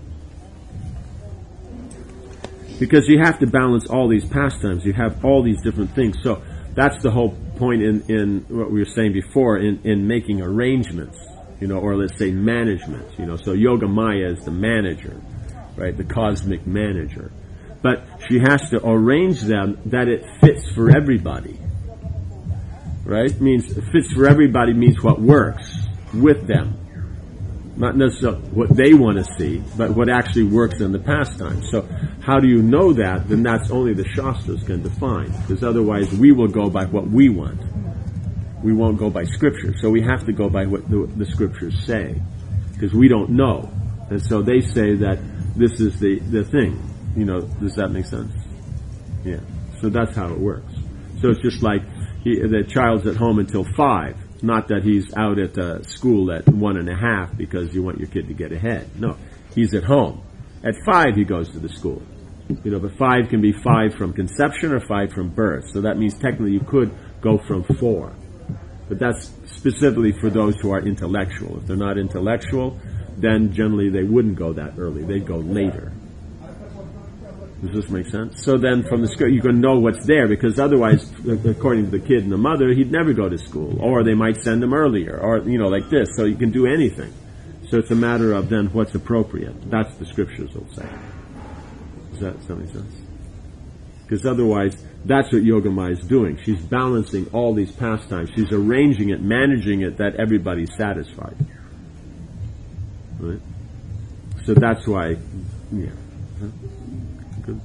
Because you have to balance all these pastimes. You have all these different things. So that's the whole point in, in what we were saying before in, in making arrangements, you know, or let's say management, you know. So Yoga Maya is the manager, right, the cosmic manager. But she has to arrange them that it fits for everybody, right? Means it fits for everybody means what works with them. Not necessarily what they want to see, but what actually works in the pastime. So how do you know that? Then that's only the Shastras can define. Because otherwise we will go by what we want. We won't go by Scripture. So we have to go by what the, the Scriptures say. Because we don't know. And so they say that this is the, the thing. You know, does that make sense? Yeah. So that's how it works. So it's just like he, the child's at home until five. Not that he's out at uh, school at one and a half because you want your kid to get ahead. No, he's at home. At five, he goes to the school. You know, but five can be five from conception or five from birth. So that means technically you could go from four. But that's specifically for those who are intellectual. If they're not intellectual, then generally they wouldn't go that early. They'd go later. Does this make sense? So then from the school, you can know what's there, because otherwise, according to the kid and the mother, he'd never go to school. Or they might send him earlier, or, you know, like this. So you can do anything. So it's a matter of then what's appropriate. That's the Scriptures will say. Does that, does that make sense? Because otherwise, that's what Yogamaya is doing. She's balancing all these pastimes. She's arranging it, managing it, that everybody's satisfied. Right? So that's why, yeah. Huh? Good.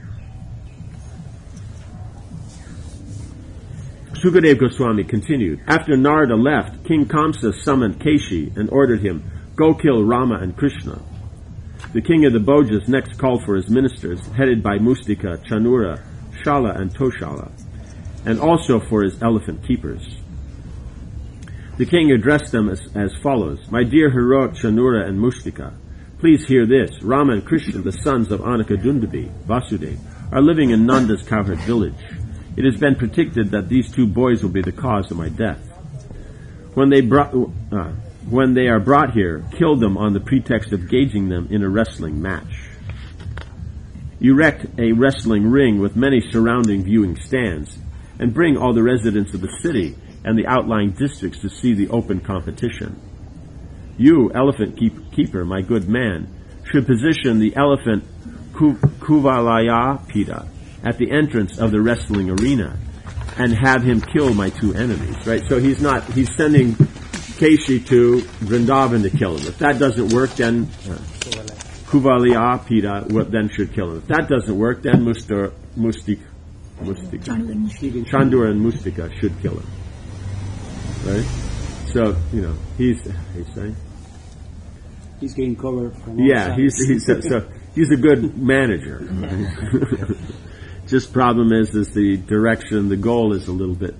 Sukadev Goswami continued. After Narada left, King Kamsa summoned Keshi and ordered him, go kill Rama and Krishna. The king of the Bhojas next called for his ministers, headed by Mustika, Chanura, Shala, and Toshala, and also for his elephant keepers. The king addressed them as, as follows. My dear heroic Chanura and Mustika, please hear this. Rama and Krishna, the sons of Anaka Dundabi, Vasudeva, are living in Nanda's cowherd village. It has been predicted that these two boys will be the cause of my death. When they brought, uh, when they are brought here, kill them on the pretext of gauging them in a wrestling match. Erect a wrestling ring with many surrounding viewing stands, and bring all the residents of the city and the outlying districts to see the open competition. You, elephant keep, keeper, my good man, should position the elephant Ku, Kuvalaya Pita at the entrance of the wrestling arena and have him kill my two enemies, right? So he's not, he's sending Keshi to Vrindavan to kill him. If that doesn't work, then uh, Kuvalaya Pita then should kill him. If that doesn't work, then Mustar, Mustik, Mustika, Chandura and Mustika should kill him. Right? So, you know, he's, he's saying? He's getting cover from all Yeah, sides. he's, he's, a, so, he's a good manager. Right? Just problem is, is the direction, the goal is a little bit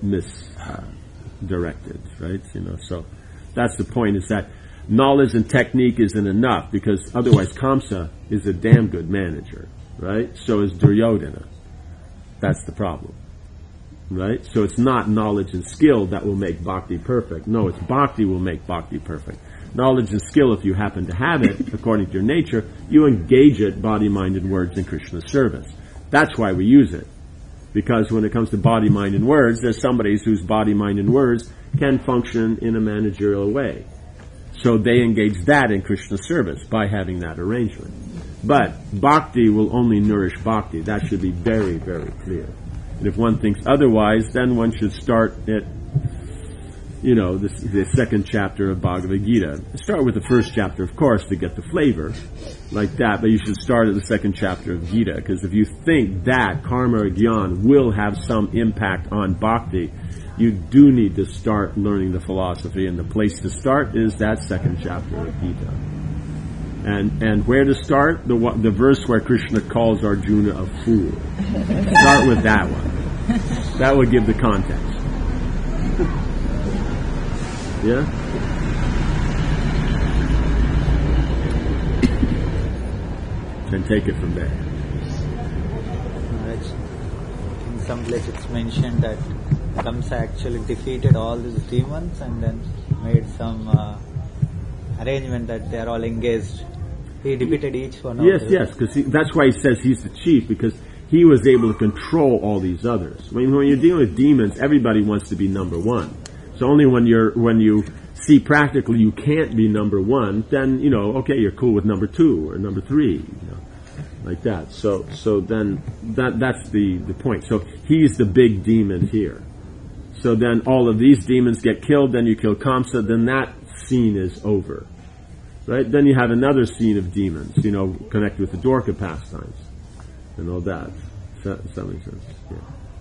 misdirected, uh, right? You know, so that's the point, is that knowledge and technique isn't enough, because otherwise Kamsa is a damn good manager, right? So is Duryodhana. That's the problem, right? So it's not knowledge and skill that will make bhakti perfect. No, it's bhakti will make bhakti perfect. Knowledge and skill, if you happen to have it, according to your nature, you engage it, body, mind, and words, in Krishna's service. That's why we use it. Because when it comes to body, mind, and words, there's somebody whose body, mind, and words can function in a managerial way. So they engage that in Krishna's service by having that arrangement. But bhakti will only nourish bhakti. That should be very, very clear. And if one thinks otherwise, then one should start at, you know, the, the second chapter of Bhagavad Gita. Start with the first chapter, of course, to get the flavor, like that, but you should start at the second chapter of Gita, because if you think that karma or gyan will have some impact on bhakti, you do need to start learning the philosophy, and the place to start is that second chapter of Gita. And and where to start? The the verse where Krishna calls Arjuna a fool. Start with that one. That would give the context. Yeah? And take it from there. In some place it's mentioned that Kamsa actually defeated all these demons and then made some uh, arrangement that they are all engaged. He defeated each one of Yes, them. yes, because that's why he says he's the chief, because he was able to control all these others. When, when you're dealing with demons, everybody wants to be number one. So only when you're when you see practically you can't be number one, then you know, okay, you're cool with number two or number three, you know, like that. So so then that that's the the point. So he's the big demon here. So then all of these demons get killed. Then you kill Kamsa. Then that scene is over, right? Then you have another scene of demons, you know, connected with the Dwarka pastimes and all that. Does that, does that make sense? Yeah.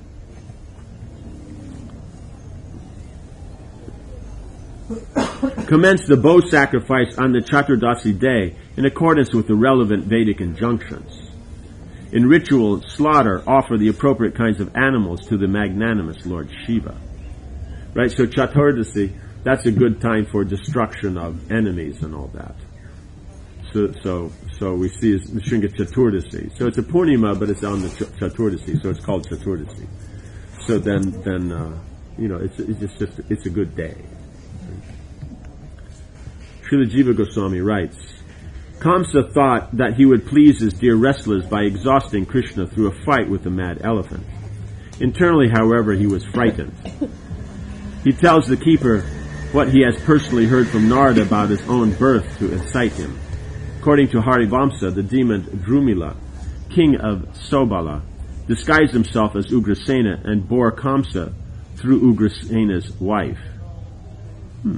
Commence the bow sacrifice on the Chaturdasi day in accordance with the relevant Vedic injunctions. In ritual slaughter, offer the appropriate kinds of animals to the magnanimous Lord Shiva. Right, so Chaturdasi, that's a good time for destruction of enemies and all that. So, so, so we see it's Shringa Chaturdasi. So it's a Purnima, but it's on the Ch- Chaturdasi, so it's called Chaturdasi. So then, then, uh, you know, it's, it's just, it's a good day. Srila Jiva Goswami writes, Kamsa thought that he would please his dear wrestlers by exhausting Krishna through a fight with the mad elephant. Internally, however, he was frightened. He tells the keeper what he has personally heard from Narada about his own birth to incite him. According to Harivamsa, the demon Drumila, king of Sobala, disguised himself as Ugrasena and bore Kamsa through Ugrasena's wife. Hmm.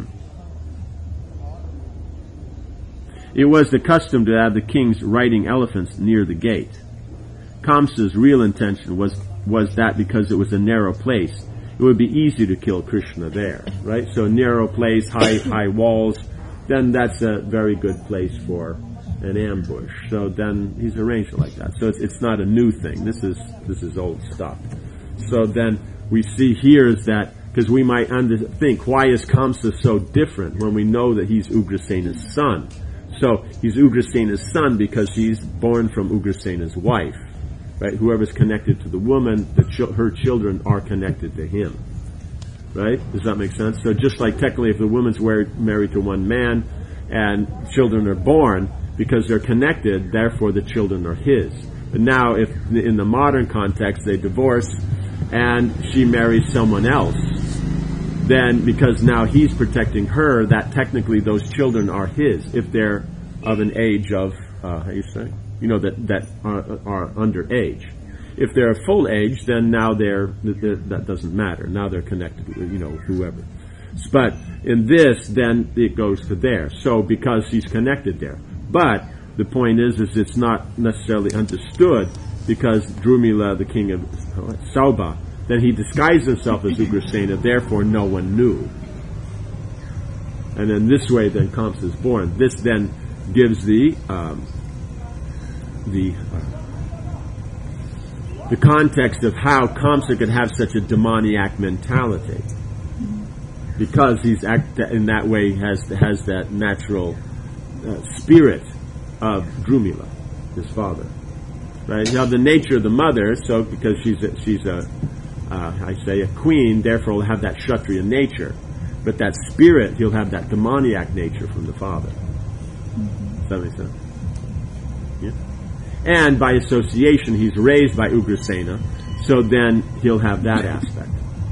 It was the custom to have the kings riding elephants near the gate. Kamsa's real intention was, was that because it was a narrow place, it would be easy to kill Krishna there, right? So a narrow place, high, high walls, then that's a very good place for an ambush. So then he's arranged it like that. So it's, it's not a new thing. This is, this is old stuff. So then we see here is that Because we might under- think, why is Kamsa so different when we know that he's Ugrasena's son? So he's Ugrasena's son because he's born from Ugrasena's wife, right? Whoever's connected to the woman, the ch- her children are connected to him, right? Does that make sense? So just like technically if the woman's married to one man and children are born, because they're connected, therefore the children are his. But now if in the modern context they divorce and she marries someone else, then because now he's protecting her, that technically those children are his if they're of an age of, uh, how you say? You know, that, that are, are underage. If they're full age, then now they're, they're, that doesn't matter. Now they're connected with, you know, whoever. But in this, then it goes to there. So because he's connected there. But the point is, is it's not necessarily understood because Drumila, the king of Sauba, then he disguised himself as Ugrasena, therefore no one knew. And then this way then Kamsa is born. This then gives the um, the uh, the context of how Kamsa could have such a demoniac mentality. Because he's act in that way has has that natural uh, spirit of Drumila, his father. Right? Now the nature of the mother, so because she's a, she's a Uh, I say a queen, therefore will have that Kshatriya nature. But that spirit, he'll have that demoniac nature from the father. Mm-hmm. Does that make sense? Yeah. And by association, he's raised by Ugrasena, so then he'll have that aspect.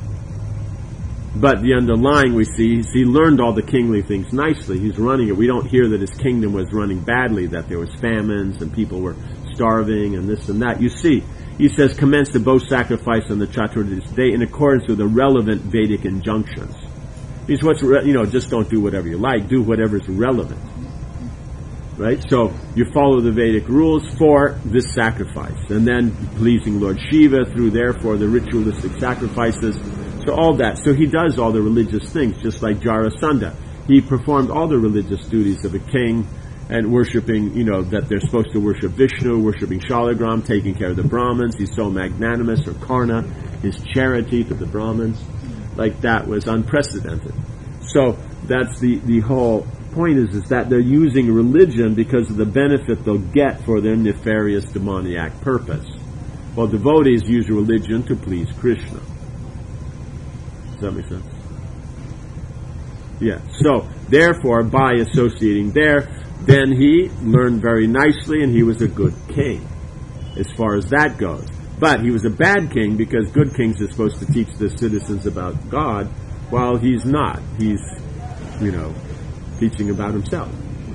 But the underlying we see, is he learned all the kingly things nicely. He's running it. We don't hear that his kingdom was running badly, that there was famines and people were starving and this and that. You see, he says, commence the bow sacrifice on the Chaturdashi day in accordance with the relevant Vedic injunctions. Means what's re- you know, just don't do whatever you like, do whatever's relevant. Right? So you follow the Vedic rules for this sacrifice, and then pleasing Lord Shiva through therefore the ritualistic sacrifices. So all that. So he does all the religious things, just like Jarasandha. He performed all the religious duties of a king. And worshipping, you know, that they're supposed to worship Vishnu, worshipping Shalagram, taking care of the Brahmins. He's so magnanimous, or Karna, his charity to the Brahmins. Like that was unprecedented. So that's the, the whole point is, is that they're using religion because of the benefit they'll get for their nefarious demoniac purpose. While devotees use religion to please Krishna. Does that make sense? Yeah. So, therefore, by associating there, then he learned very nicely and he was a good king, as far as that goes. But he was a bad king because good kings are supposed to teach the citizens about God, while he's not. He's, you know, teaching about himself.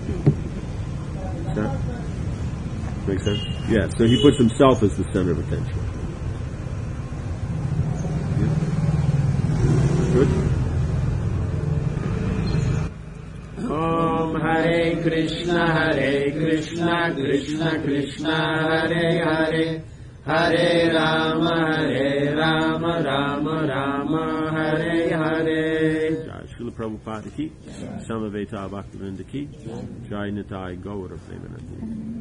Does that make sense? Yeah, so he puts himself as the center of attention. Yeah. Good? Om Hare Krishna Hare Krishna Krishna Krishna Hare Hare Hare Rama Hare Rama Rama Rama Hare Hare. Jai Srila Prabhupada ki, Samaveta Bhaktivinoda ki, Jai Nitai Gaura Premanandi.